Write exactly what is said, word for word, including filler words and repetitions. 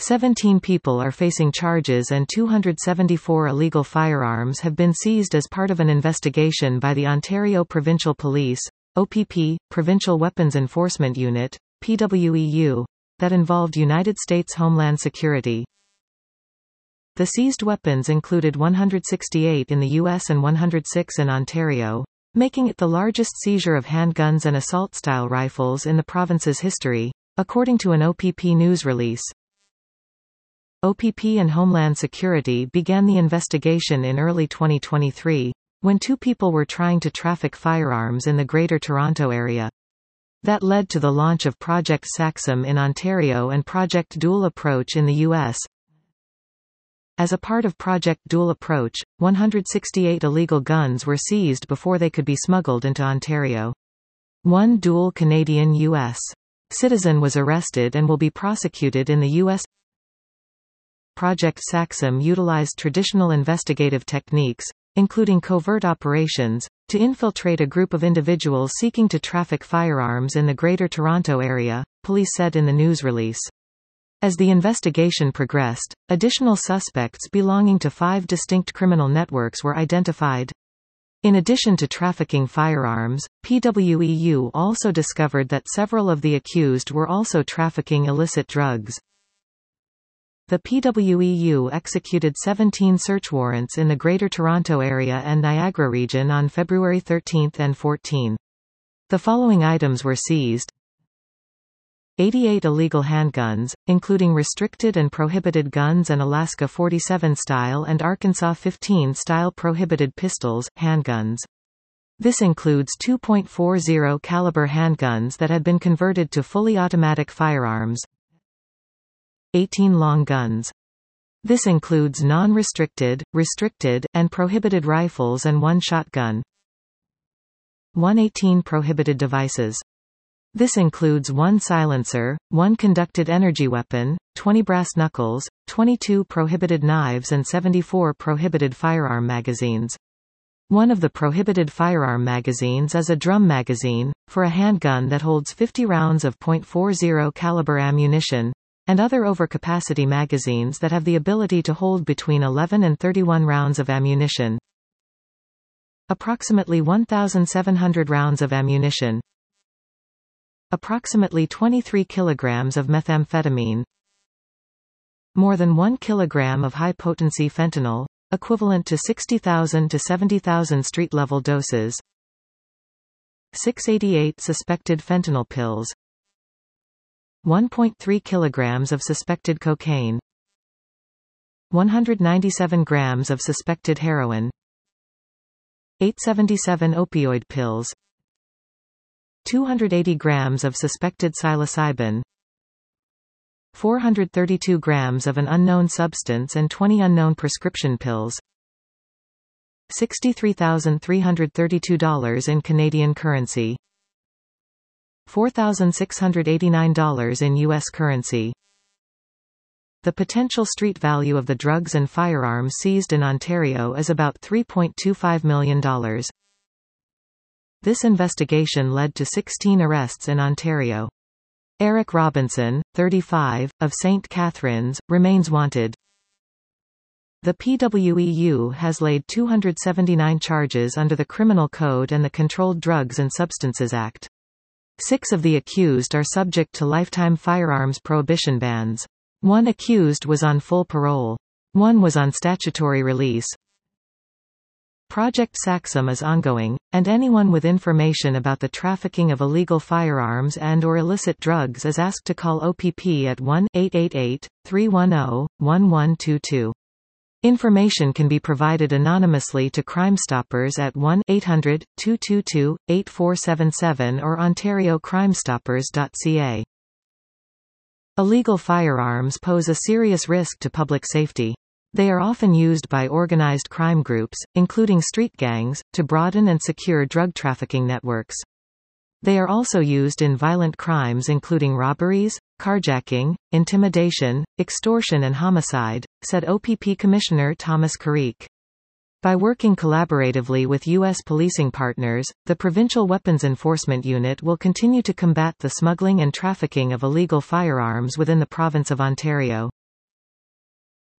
seventeen people are facing charges and two hundred seventy-four illegal firearms have been seized as part of an investigation by the Ontario Provincial Police, O P P, Provincial Weapons Enforcement Unit, P W E U, that involved United States Homeland Security. The seized weapons included one hundred sixty-eight in the U S and one hundred six in Ontario, making it the largest seizure of handguns and assault-style rifles in the province's history, according to an O P P news release. O P P and Homeland Security began the investigation in early twenty twenty-three, when two people were trying to traffic firearms in the Greater Toronto Area. That led to the launch of Project SAXUM in Ontario and Project Dual Approach in the U S. As a part of Project Dual Approach, one hundred sixty-eight illegal guns were seized before they could be smuggled into Ontario. One dual Canadian U S citizen was arrested and will be prosecuted in the U S. Project SAXUM utilized traditional investigative techniques, including covert operations, to infiltrate a group of individuals seeking to traffic firearms in the Greater Toronto Area, police said in the news release. As the investigation progressed, additional suspects belonging to five distinct criminal networks were identified. In addition to trafficking firearms, P W E U also discovered that several of the accused were also trafficking illicit drugs. The P W E U executed seventeen search warrants in the Greater Toronto Area and Niagara region on February thirteenth and fourteenth. The following items were seized: eighty-eight illegal handguns, including restricted and prohibited guns and Alaska forty-seven style and Arkansas fifteen style prohibited pistols, handguns. This includes two point four zero caliber handguns that had been converted to fully automatic firearms. eighteen long guns. This includes non-restricted, restricted, and prohibited rifles and one shotgun. one hundred eighteen prohibited devices. This includes one silencer, one conducted energy weapon, twenty brass knuckles, twenty-two prohibited knives and seventy-four prohibited firearm magazines. One of the prohibited firearm magazines is a drum magazine, for a handgun that holds fifty rounds of point four zero caliber ammunition, and other overcapacity magazines that have the ability to hold between eleven and thirty-one rounds of ammunition. Approximately one thousand seven hundred rounds of ammunition. Approximately twenty-three kilograms of methamphetamine. More than one kilogram of high-potency fentanyl, equivalent to sixty thousand to seventy thousand street-level doses. six hundred eighty-eight suspected fentanyl pills. one point three kilograms of suspected cocaine. one hundred ninety-seven grams of suspected heroin. eight hundred seventy-seven opioid pills. two hundred eighty grams of suspected psilocybin. four hundred thirty-two grams of an unknown substance and twenty unknown prescription pills. sixty-three thousand three hundred thirty-two dollars in Canadian currency. four thousand six hundred eighty-nine dollars in U S currency. The potential street value of the drugs and firearms seized in Ontario is about three point two five million dollars. This investigation led to sixteen arrests in Ontario. Eric Robinson, thirty-five, of Saint Catharines, remains wanted. The P W E U has laid two hundred seventy-nine charges under the Criminal Code and the Controlled Drugs and Substances Act. Six of the accused are subject to lifetime firearms prohibition bans. One accused was on full parole. One was on statutory release. Project SAXUM is ongoing, and anyone with information about the trafficking of illegal firearms and or illicit drugs is asked to call O P P at one eight eight eight, three one zero, one one two two. Information can be provided anonymously to Crime Stoppers at one eight hundred, two two two, eight four seven seven or ontario crime stoppers dot c a. Illegal firearms pose a serious risk to public safety. They are often used by organized crime groups, including street gangs, to broaden and secure drug trafficking networks. They are also used in violent crimes including robberies, carjacking, intimidation, extortion and homicide, said O P P Commissioner Thomas Carrique. By working collaboratively with U S policing partners, the Provincial Weapons Enforcement Unit will continue to combat the smuggling and trafficking of illegal firearms within the province of Ontario.